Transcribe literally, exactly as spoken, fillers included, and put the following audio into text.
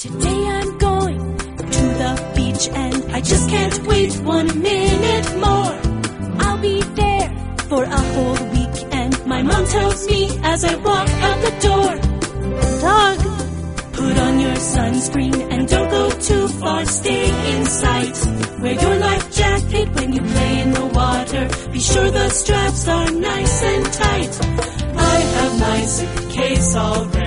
Today I'm going to the beach and I just can't wait one minute more. I'll be there for a whole week and my mom tells me as I walk out the door, Doug, put on your sunscreen and don't go too far, stay in sight. Wear your life jacket when you play in the water. Be sure the straps are nice and tight. I have my suitcase all ready.